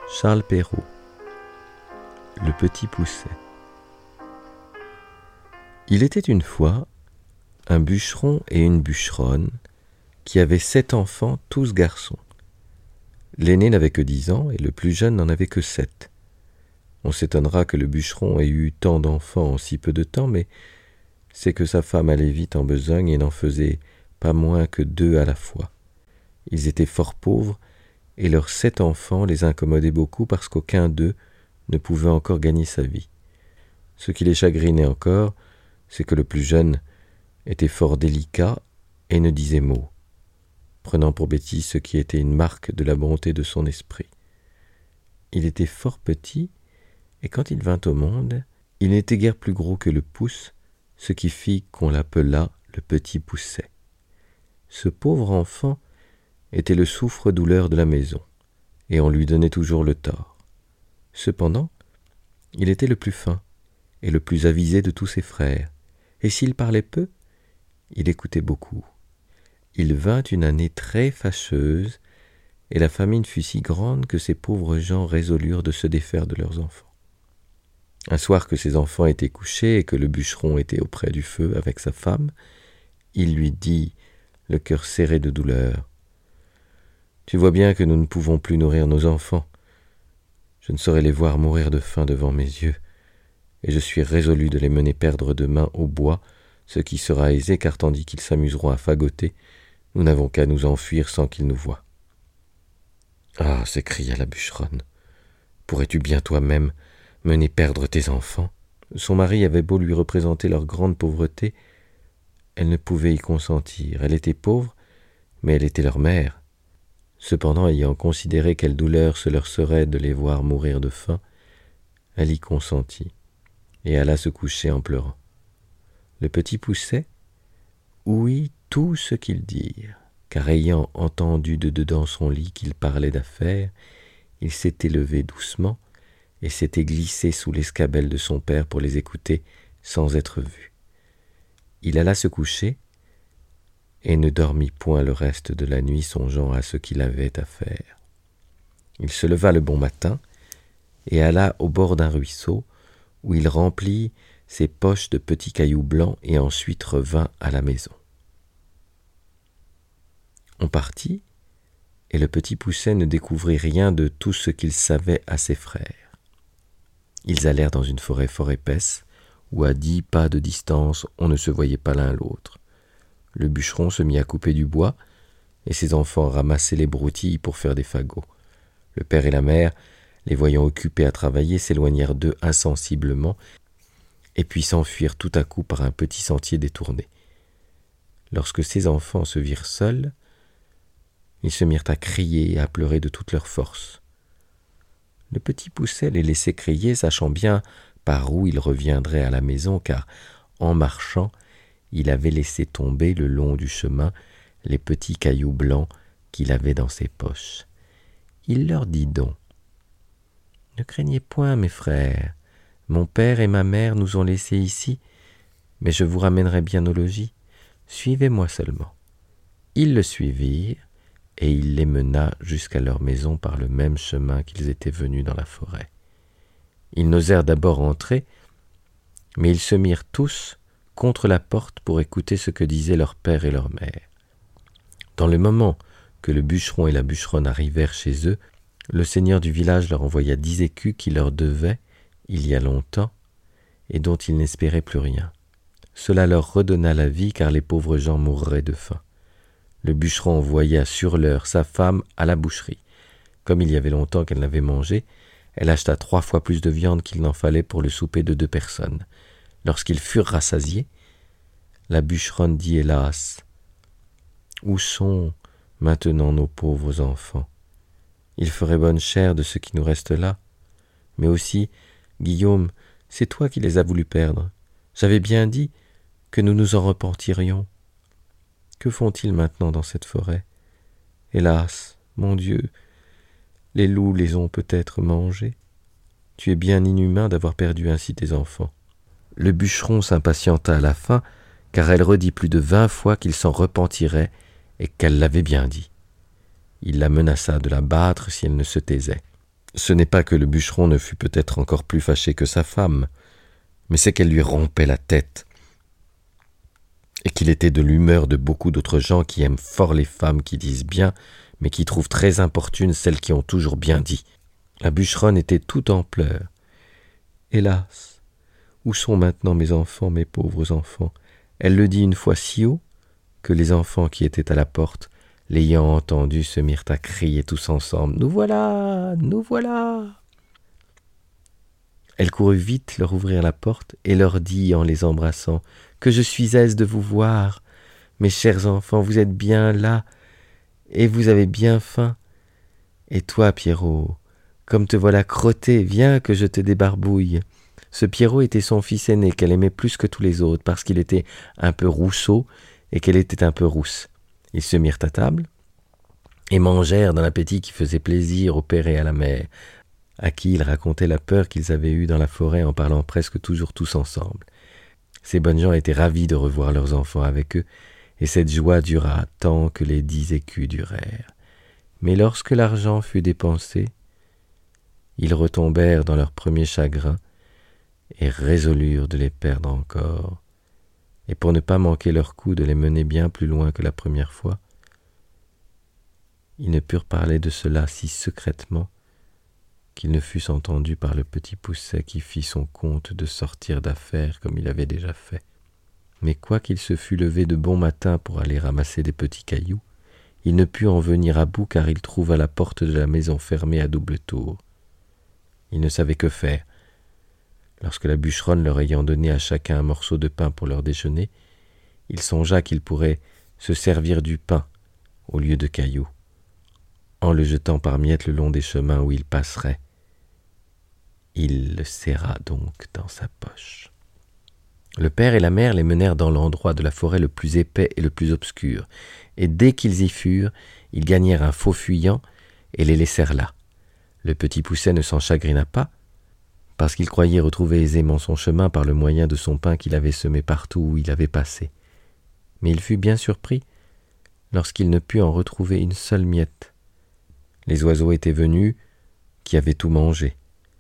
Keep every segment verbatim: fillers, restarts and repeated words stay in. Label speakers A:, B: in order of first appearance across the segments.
A: Charles Perrault. Le petit Pousset. Il était une fois un bûcheron et une bûcheronne qui avaient sept enfants, tous garçons. L'aîné n'avait que dix ans et le plus jeune n'en avait que sept. On s'étonnera que le bûcheron ait eu tant d'enfants en si peu de temps, mais c'est que sa femme allait vite en besogne et n'en faisait pas moins que deux à la fois. Ils étaient fort pauvres et leurs sept enfants les incommodaient beaucoup parce qu'aucun d'eux ne pouvait encore gagner sa vie. Ce qui les chagrinait encore, c'est que le plus jeune était fort délicat et ne disait mot, prenant pour bêtise ce qui était une marque de la bonté de son esprit. Il était fort petit, et quand il vint au monde, il n'était guère plus gros que le pouce, ce qui fit qu'on l'appela le petit Pousset. Ce pauvre enfant était le souffre-douleur de la maison, et on lui donnait toujours le tort. Cependant, il était le plus fin et le plus avisé de tous ses frères, et s'il parlait peu, il écoutait beaucoup. Il vint une année très fâcheuse, et la famine fut si grande que ces pauvres gens résolurent de se défaire de leurs enfants. Un soir que ses enfants étaient couchés et que le bûcheron était auprès du feu avec sa femme, il lui dit, le cœur serré de douleur, « Tu vois bien que nous ne pouvons plus nourrir nos enfants. Je ne saurais les voir mourir de faim devant mes yeux, et je suis résolu de les mener perdre demain au bois, ce qui sera aisé, car tandis qu'ils s'amuseront à fagoter, nous n'avons qu'à nous enfuir sans qu'ils nous voient. » « Ah » s'écria la bûcheronne, « pourrais-tu bien toi-même mener perdre tes enfants ?» Son mari avait beau lui représenter leur grande pauvreté, elle ne pouvait y consentir. Elle était pauvre, mais elle était leur mère. Cependant, ayant considéré quelle douleur ce leur serait de les voir mourir de faim, elle y consentit, et alla se coucher en pleurant. Le petit Pousset ouït tout ce qu'ils dirent, car ayant entendu de dedans son lit qu'ils parlaient d'affaires, il s'était levé doucement et s'était glissé sous l'escabelle de son père pour les écouter sans être vu. Il alla se coucher et ne dormit point le reste de la nuit, songeant à ce qu'il avait à faire. Il se leva le bon matin et alla au bord d'un ruisseau, où il remplit ses poches de petits cailloux blancs et ensuite revint à la maison. On partit, et le petit Pousset ne découvrit rien de tout ce qu'il savait à ses frères. Ils allèrent dans une forêt fort épaisse, où à dix pas de distance on ne se voyait pas l'un l'autre. Le bûcheron se mit à couper du bois, et ses enfants ramassaient les broutilles pour faire des fagots. Le père et la mère, les voyant occupés à travailler, s'éloignèrent d'eux insensiblement, et puis s'enfuirent tout à coup par un petit sentier détourné. Lorsque ses enfants se virent seuls, ils se mirent à crier et à pleurer de toute leur force. Le petit Pousset les laissait crier, sachant bien par où ils reviendraient à la maison, car, en marchant, il avait laissé tomber le long du chemin les petits cailloux blancs qu'il avait dans ses poches. Il leur dit donc, « Ne craignez point, mes frères, mon père et ma mère nous ont laissés ici, mais je vous ramènerai bien au logis. Suivez-moi seulement. » Ils le suivirent, et il les mena jusqu'à leur maison par le même chemin qu'ils étaient venus dans la forêt. Ils n'osèrent d'abord entrer, mais ils se mirent tous contre la porte pour écouter ce que disaient leur père et leur mère. Dans le moment que le bûcheron et la bûcheronne arrivèrent chez eux, le seigneur du village leur envoya dix écus qu'il leur devait il y a longtemps et dont ils n'espéraient plus rien. Cela leur redonna la vie, car les pauvres gens mourraient de faim. Le bûcheron envoya sur l'heure sa femme à la boucherie. Comme il y avait longtemps qu'elle n'avait mangé, elle acheta trois fois plus de viande qu'il n'en fallait pour le souper de deux personnes. Lorsqu'ils furent rassasiés, la bûcheronne dit, hélas, « Où sont maintenant nos pauvres enfants? Ils feraient bonne chère de ce qui nous reste là. Mais aussi, Guillaume, c'est toi qui les as voulu perdre. J'avais bien dit que nous nous en repentirions. Que font-ils maintenant dans cette forêt? Hélas, mon Dieu, les loups les ont peut-être mangés. Tu es bien inhumain d'avoir perdu ainsi tes enfants. » Le bûcheron s'impatienta à la fin, car elle redit plus de vingt fois qu'il s'en repentirait et qu'elle l'avait bien dit. Il la menaça de la battre si elle ne se taisait. Ce n'est pas que le bûcheron ne fût peut-être encore plus fâché que sa femme, mais c'est qu'elle lui rompait la tête, et qu'il était de l'humeur de beaucoup d'autres gens qui aiment fort les femmes qui disent bien, mais qui trouvent très importunes celles qui ont toujours bien dit. La bûcheronne était tout en pleurs. « Hélas, où sont maintenant mes enfants, mes pauvres enfants ?» Elle le dit une fois si haut que les enfants qui étaient à la porte, l'ayant entendu, se mirent à crier tous ensemble « Nous voilà, nous voilà !» Elle courut vite leur ouvrir la porte et leur dit en les embrassant « Que je suis aise de vous voir, mes chers enfants, vous êtes bien là, et vous avez bien faim. Et toi, Pierrot, comme te voilà crotté, viens que je te débarbouille. » Ce Pierrot était son fils aîné qu'elle aimait plus que tous les autres parce qu'il était un peu rousseau et qu'elle était un peu rousse. Ils se mirent à table et mangèrent d'un appétit qui faisait plaisir au père et à la mère, à qui ils racontaient la peur qu'ils avaient eue dans la forêt en parlant presque toujours tous ensemble. Ces bonnes gens étaient ravis de revoir leurs enfants avec eux, et cette joie dura tant que les dix écus durèrent. Mais lorsque l'argent fut dépensé, ils retombèrent dans leur premier chagrin et résolurent de les perdre encore, et pour ne pas manquer leur coup de les mener bien plus loin que la première fois, ils ne purent parler de cela si secrètement qu'ils ne fussent entendus par le petit Poucet qui fit son compte de sortir d'affaires comme il avait déjà fait. Mais quoiqu'il se fût levé de bon matin pour aller ramasser des petits cailloux, il ne put en venir à bout car il trouva la porte de la maison fermée à double tour. Il ne savait que faire. Lorsque la bûcheronne leur ayant donné à chacun un morceau de pain pour leur déjeuner, il songea qu'il pourrait se servir du pain au lieu de cailloux, en le jetant par miettes le long des chemins où il passerait. Il le serra donc dans sa poche. Le père et la mère les menèrent dans l'endroit de la forêt le plus épais et le plus obscur, et dès qu'ils y furent, ils gagnèrent un faux fuyant et les laissèrent là. Le petit Poucet ne s'en chagrina pas, parce qu'il croyait retrouver aisément son chemin par le moyen de son pain qu'il avait semé partout où il avait passé. Mais il fut bien surpris lorsqu'il ne put en retrouver une seule miette. Les oiseaux étaient venus, qui avaient tout mangé.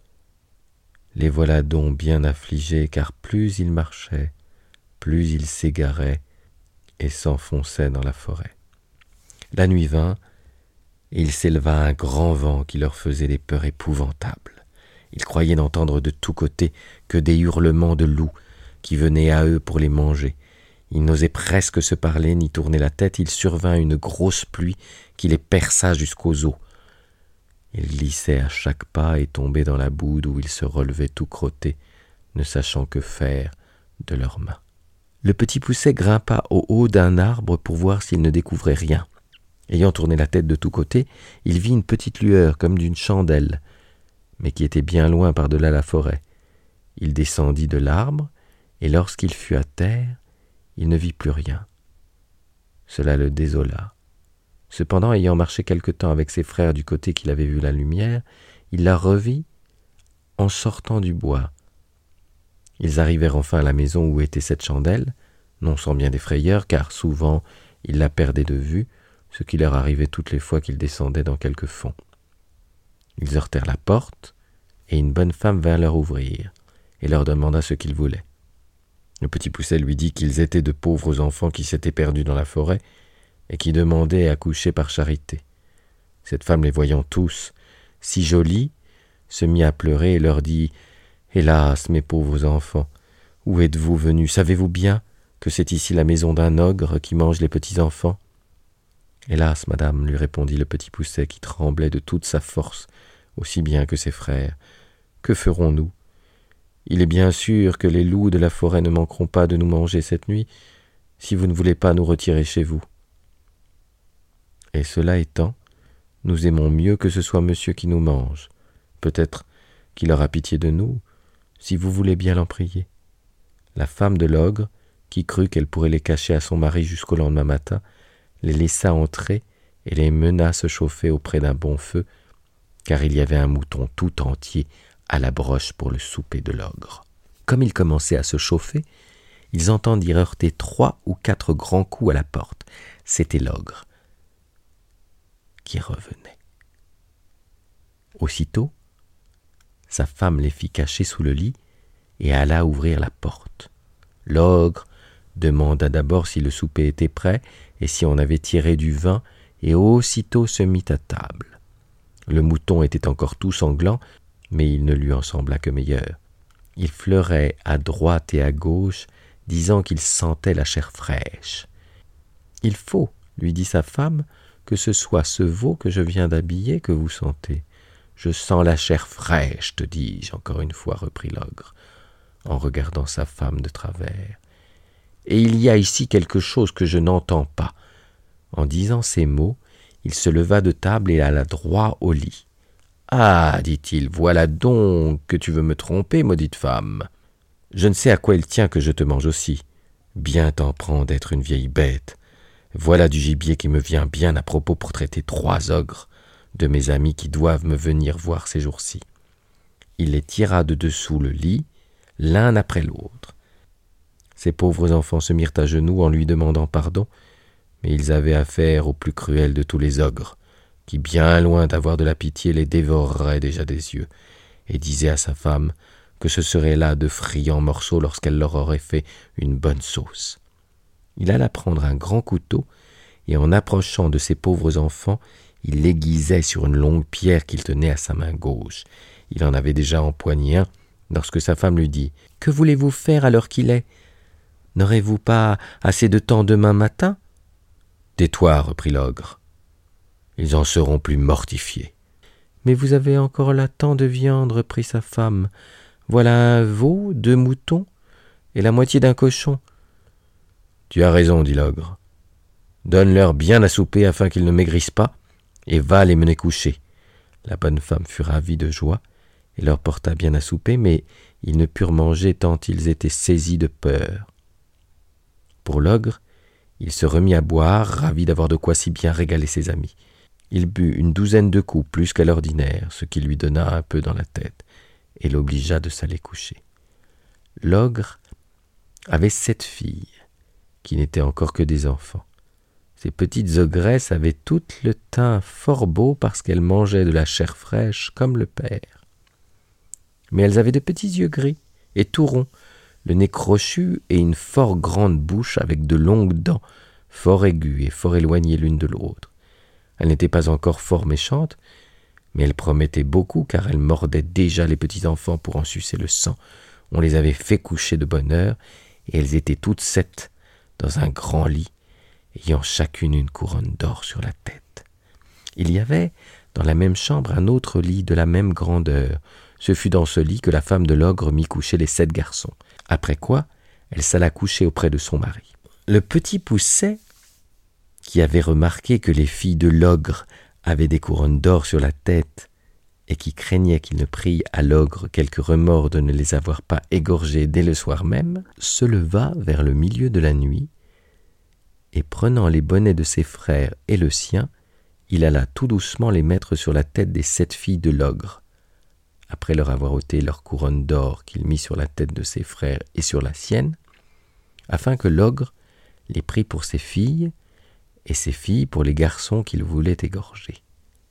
A: Les voilà donc bien affligés, car plus ils marchaient, plus ils s'égaraient et s'enfonçaient dans la forêt. La nuit vint, et il s'éleva un grand vent qui leur faisait des peurs épouvantables. Ils croyaient n'entendre de tous côtés que des hurlements de loups qui venaient à eux pour les manger. Ils n'osaient presque se parler ni tourner la tête. Il survint une grosse pluie qui les perça jusqu'aux os. Ils glissaient à chaque pas et tombaient dans la boue d'où ils se relevaient tout crottés, ne sachant que faire de leurs mains. Le petit Poucet grimpa au haut d'un arbre pour voir s'il ne découvrait rien. Ayant tourné la tête de tous côtés, il vit une petite lueur comme d'une chandelle, mais qui était bien loin par-delà la forêt. Il descendit de l'arbre, et lorsqu'il fut à terre, il ne vit plus rien. Cela le désola. Cependant, ayant marché quelque temps avec ses frères du côté qu'il avait vu la lumière, il la revit en sortant du bois. Ils arrivèrent enfin à la maison où était cette chandelle, non sans bien des frayeurs, car souvent ils la perdaient de vue, ce qui leur arrivait toutes les fois qu'ils descendaient dans quelque fond. Ils heurtèrent la porte, et une bonne femme vint leur ouvrir, et leur demanda ce qu'ils voulaient. Le petit Poucet lui dit qu'ils étaient de pauvres enfants qui s'étaient perdus dans la forêt, et qui demandaient à coucher par charité. Cette femme, les voyant tous si jolis, se mit à pleurer et leur dit « Hélas, mes pauvres enfants, où êtes-vous venus? Savez-vous bien que c'est ici la maison d'un ogre qui mange les petits enfants ?» « Hélas, madame, lui répondit le petit Poucet qui tremblait de toute sa force, aussi bien que ses frères. Que ferons-nous? Il est bien sûr que les loups de la forêt ne manqueront pas de nous manger cette nuit, si vous ne voulez pas nous retirer chez vous. Et cela étant, nous aimons mieux que ce soit monsieur qui nous mange. Peut-être qu'il aura pitié de nous, si vous voulez bien l'en prier. » La femme de l'ogre, qui crut qu'elle pourrait les cacher à son mari jusqu'au lendemain matin, les laissa entrer et les mena se chauffer auprès d'un bon feu, car il y avait un mouton tout entier à la broche pour le souper de l'ogre. Comme ils commençaient à se chauffer, ils entendirent heurter trois ou quatre grands coups à la porte. C'était l'ogre qui revenait. Aussitôt, Sa femme les fit cacher sous le lit et alla ouvrir la porte. L'ogre demanda d'abord si le souper était prêt et si on avait tiré du vin, et aussitôt se mit à table. Le mouton était encore tout sanglant, mais il ne lui en sembla que meilleur. Il fleurait à droite et à gauche, disant qu'il sentait la chair fraîche. « Il faut, lui dit sa femme, que ce soit ce veau que je viens d'habiller que vous sentez. Je sens la chair fraîche, te dis-je, encore une fois, reprit l'ogre, en regardant sa femme de travers. Et il y a ici quelque chose que je n'entends pas. » En disant ces mots, il se leva de table et alla droit au lit. « Ah, dit-il, voilà donc que tu veux me tromper, maudite femme. Je ne sais à quoi il tient que je te mange aussi. Bien t'en prends d'être une vieille bête. Voilà du gibier qui me vient bien à propos pour traiter trois ogres de mes amis qui doivent me venir voir ces jours-ci. » Il les tira de dessous le lit, l'un après l'autre. Ces pauvres enfants se mirent à genoux en lui demandant pardon, mais ils avaient affaire au plus cruel de tous les ogres, qui, bien loin d'avoir de la pitié, les dévorerait déjà des yeux, et disait à sa femme que ce serait là de friands morceaux lorsqu'elle leur aurait fait une bonne sauce. Il alla prendre un grand couteau, et en approchant de ces pauvres enfants, il l'aiguisait sur une longue pierre qu'il tenait à sa main gauche. Il en avait déjà empoigné un, lorsque sa femme lui dit « Que voulez-vous faire à l'heure qu'il est ? N'aurez-vous pas assez de temps demain matin ?»« Tais-toi, reprit l'ogre. Ils en seront plus mortifiés. »« Mais vous avez encore là tant de viande, reprit sa femme. Voilà un veau, deux moutons et la moitié d'un cochon. »« Tu as raison, dit l'ogre. Donne-leur bien à souper afin qu'ils ne maigrissent pas, et va les mener coucher. » La bonne femme fut ravie de joie et leur porta bien à souper, mais ils ne purent manger tant ils étaient saisis de peur. Pour l'ogre, il se remit à boire, ravi d'avoir de quoi si bien régaler ses amis. Il but une douzaine de coups, plus qu'à l'ordinaire, ce qui lui donna un peu dans la tête, et l'obligea de s'aller coucher. L'ogre avait sept filles, qui n'étaient encore que des enfants. Ces petites ogresses avaient toutes le teint fort beau parce qu'elles mangeaient de la chair fraîche comme le père. Mais elles avaient de petits yeux gris et tout ronds, le nez crochu et une fort grande bouche avec de longues dents, fort aiguës et fort éloignées l'une de l'autre. Elles n'étaient pas encore fort méchantes, mais elles promettaient beaucoup car elles mordaient déjà les petits enfants pour en sucer le sang. On les avait fait coucher de bonne heure et elles étaient toutes sept dans un grand lit, ayant chacune une couronne d'or sur la tête. Il y avait dans la même chambre un autre lit de la même grandeur. Ce fut dans ce lit que la femme de l'ogre mit coucher les sept garçons, après quoi elle s'alla coucher auprès de son mari. Le petit Pousset, qui avait remarqué que les filles de l'ogre avaient des couronnes d'or sur la tête et qui craignait qu'il ne prît à l'ogre quelque remords de ne les avoir pas égorgées dès le soir même, se leva vers le milieu de la nuit et prenant les bonnets de ses frères et le sien, il alla tout doucement les mettre sur la tête des sept filles de l'ogre. Après leur avoir ôté leur couronne d'or qu'il mit sur la tête de ses frères et sur la sienne, afin que l'ogre les prît pour ses filles et ses filles pour les garçons qu'il voulait égorger.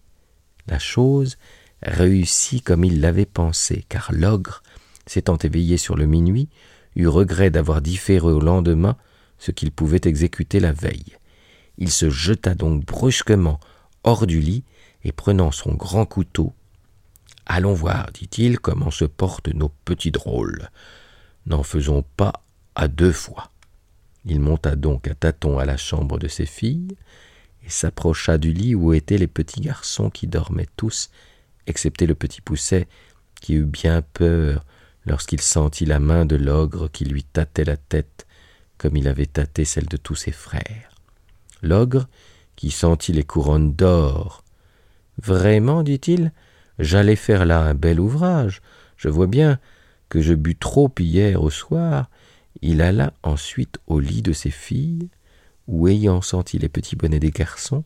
A: La chose réussit comme il l'avait pensé, car l'ogre, s'étant éveillé sur le minuit, eut regret d'avoir différé au lendemain ce qu'il pouvait exécuter la veille. Il se jeta donc brusquement hors du lit et prenant son grand couteau, « Allons voir, dit-il, comment se portent nos petits drôles. N'en faisons pas à deux fois. » Il monta donc à tâtons à la chambre de ses filles et s'approcha du lit où étaient les petits garçons qui dormaient tous, excepté le petit Pousset qui eut bien peur lorsqu'il sentit la main de l'ogre qui lui tâtait la tête comme il avait tâté celle de tous ses frères. L'ogre, qui sentit les couronnes d'or, « Vraiment, dit-il, j'allais faire là un bel ouvrage. Je vois bien que je bus trop hier au soir. » Il alla ensuite au lit de ses filles, où, ayant senti les petits bonnets des garçons,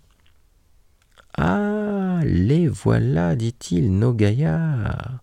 A: « Ah, les voilà, dit-il, nos gaillards.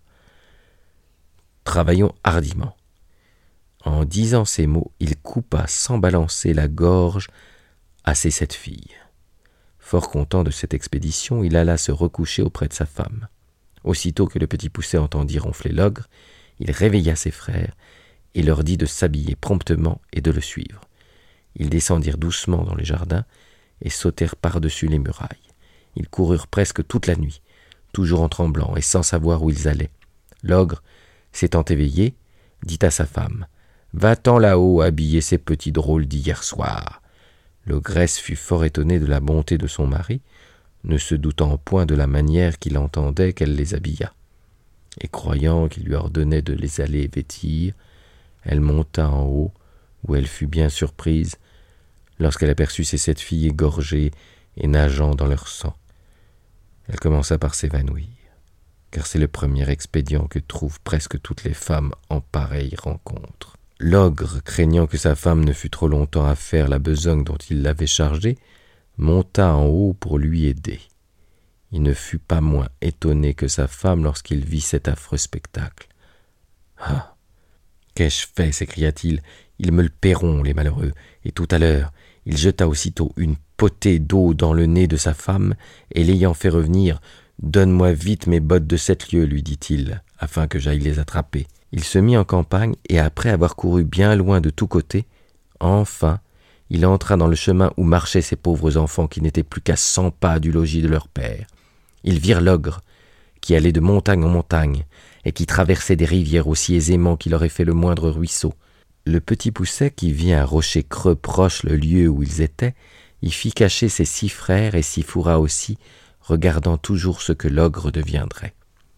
A: Travaillons hardiment. » En disant ces mots, il coupa sans balancer la gorge à ses sept filles. Fort content de cette expédition, il alla se recoucher auprès de sa femme. Aussitôt que le petit Poucet entendit ronfler l'ogre, il réveilla ses frères et leur dit de s'habiller promptement et de le suivre. Ils descendirent doucement dans les jardins et sautèrent par-dessus les murailles. Ils coururent presque toute la nuit, toujours en tremblant et sans savoir où ils allaient. L'ogre, s'étant éveillé, dit à sa femme « Va-t'en là-haut habiller ces petits drôles d'hier soir ». L'ogresse fut fort étonnée de la bonté de son mari, ne se doutant point de la manière qu'il entendait qu'elle les habillât. Et croyant qu'il lui ordonnait de les aller vêtir, elle monta en haut, où elle fut bien surprise, lorsqu'elle aperçut ses sept filles égorgées et nageant dans leur sang. Elle commença par s'évanouir, car c'est le premier expédient que trouvent presque toutes les femmes en pareille rencontre. L'ogre, craignant que sa femme ne fût trop longtemps à faire la besogne dont il l'avait chargée, monta en haut pour lui aider. Il ne fut pas moins étonné que sa femme lorsqu'il vit cet affreux spectacle. « Ah, qu'ai-je fait » s'écria-t-il. « Ils me le paieront, les malheureux. » Et tout à l'heure, il jeta aussitôt une potée d'eau dans le nez de sa femme, et l'ayant fait revenir, « Donne-moi vite mes bottes de sept lieues, lui dit-il, afin que j'aille les attraper. » Il se mit en campagne, et après avoir couru bien loin de tous côtés, enfin, il entra dans le chemin où marchaient ces pauvres enfants qui n'étaient plus qu'à cent pas du logis de leur père. Ils virent l'ogre, qui allait de montagne en montagne, et qui traversait des rivières aussi aisément qu'il aurait fait le moindre ruisseau. Le petit Poucet, qui vit un rocher creux proche le lieu où ils étaient, y fit cacher ses six frères et s'y fourra aussi, regardant toujours ce que l'ogre deviendrait.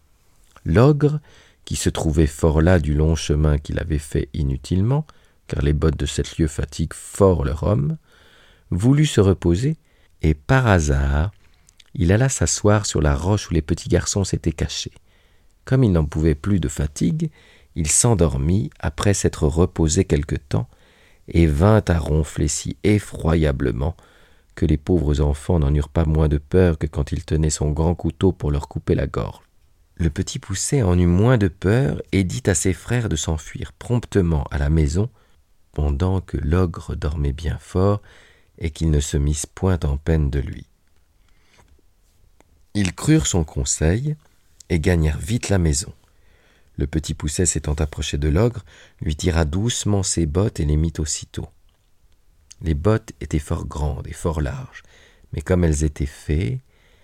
A: L'ogre, qui se trouvait fort las du long chemin qu'il avait fait inutilement, car les bottes de sept lieues fatiguent fort leur homme, voulut se reposer, et par hasard, il alla s'asseoir sur la roche où les petits garçons s'étaient cachés. Comme il n'en pouvait plus de fatigue, il s'endormit après s'être reposé quelque temps, et vint à ronfler si effroyablement que les pauvres enfants n'en eurent pas moins de peur que quand il tenait son grand couteau pour leur couper la gorge. Le petit Poucet en eut moins de peur et dit à ses frères de s'enfuir promptement à la maison, pendant que l'ogre dormait bien fort et qu'ils ne se missent point en peine de lui. Ils crurent son conseil et gagnèrent vite la maison. Le petit Poucet s'étant approché de l'ogre, lui tira doucement ses bottes et les mit aussitôt. Les bottes étaient fort grandes et fort larges, mais comme elles étaient fées,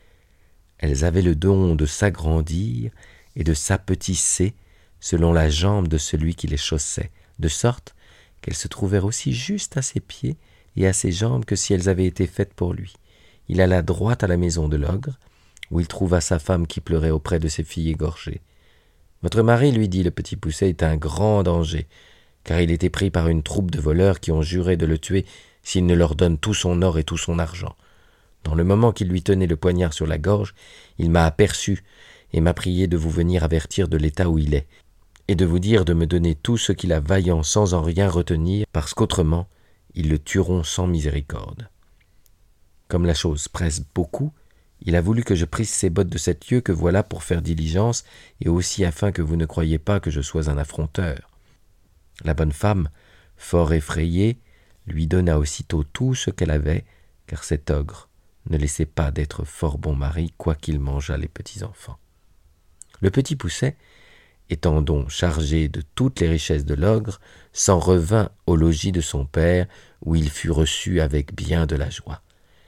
A: elles avaient le don de s'agrandir et de s'apetisser selon la jambe de celui qui les chaussait, de sorte qu'elles se trouvèrent aussi juste à ses pieds et à ses jambes que si elles avaient été faites pour lui. Il alla droit à la maison de l'ogre, où il trouva sa femme qui pleurait auprès de ses filles égorgées. « Votre mari, lui dit le petit Poucet, est un grand danger, car il était pris par une troupe de voleurs qui ont juré de le tuer s'il ne leur donne tout son or et tout son argent. Dans le moment qu'il lui tenait le poignard sur la gorge, il m'a aperçu et m'a prié de vous venir avertir de l'état où il est, et de vous dire de me donner tout ce qu'il a vaillant sans en rien retenir, parce qu'autrement, ils le tueront sans miséricorde. Comme la chose presse beaucoup, il a voulu que je prise ces bottes de sept lieues que voilà pour faire diligence, et aussi afin que vous ne croyiez pas que je sois un affronteur. » La bonne femme, fort effrayée, lui donna aussitôt tout ce qu'elle avait, car cet ogre ne laissait pas d'être fort bon mari, quoiqu'il mangeât les petits-enfants. Le petit Poucet, étant donc chargé de toutes les richesses de l'ogre, s'en revint au logis de son père, où il fut reçu avec bien de la joie.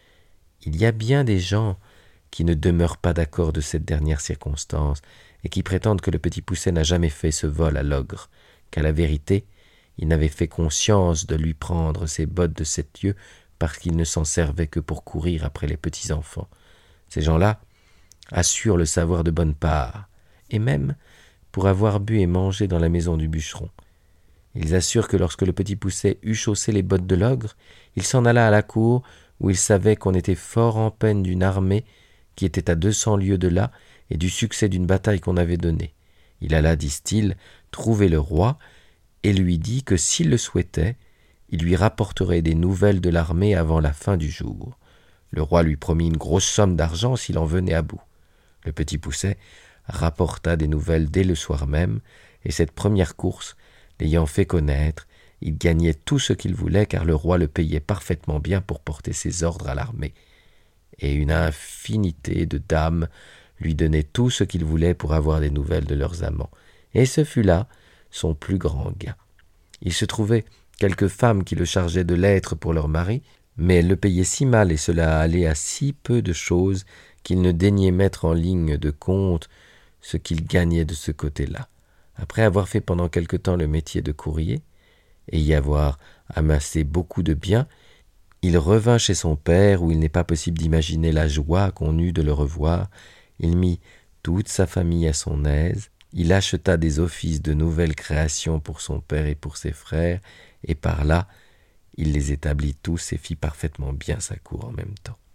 A: Il y a bien des gens qui ne demeurent pas d'accord de cette dernière circonstance, et qui prétendent que le petit Poucet n'a jamais fait ce vol à l'ogre, qu'à la vérité, il n'avait fait conscience de lui prendre ses bottes de sept lieues parce qu'il ne s'en servait que pour courir après les petits-enfants. Ces gens-là assurent le savoir de bonne part, et même pour avoir bu et mangé dans la maison du bûcheron. Ils assurent que lorsque le petit Poucet eut chaussé les bottes de l'ogre, il s'en alla à la cour, où il savait qu'on était fort en peine d'une armée qui était à deux cents lieues de là et du succès d'une bataille qu'on avait donnée. Il alla, disent-ils, trouver le roi et lui dit que s'il le souhaitait, il lui rapporterait des nouvelles de l'armée avant la fin du jour. Le roi lui promit une grosse somme d'argent s'il en venait à bout. Le petit Poucet rapporta des nouvelles dès le soir même, et cette première course, l'ayant fait connaître, il gagnait tout ce qu'il voulait, car le roi le payait parfaitement bien pour porter ses ordres à l'armée. Et une infinité de dames lui donnaient tout ce qu'il voulait pour avoir des nouvelles de leurs amants. Et ce fut là son plus grand gain. Il se trouvait quelques femmes qui le chargeaient de lettres pour leur mari, mais elles le payaient si mal et cela allait à si peu de choses qu'il ne daignait mettre en ligne de compte ce qu'il gagnait de ce côté-là. Après avoir fait pendant quelque temps le métier de courrier, et y avoir amassé beaucoup de biens, il revint chez son père où il n'est pas possible d'imaginer la joie qu'on eut de le revoir. Il mit toute sa famille à son aise, il acheta des offices de nouvelles créations pour son père et pour ses frères, et par là, il les établit tous et fit parfaitement bien sa cour en même temps.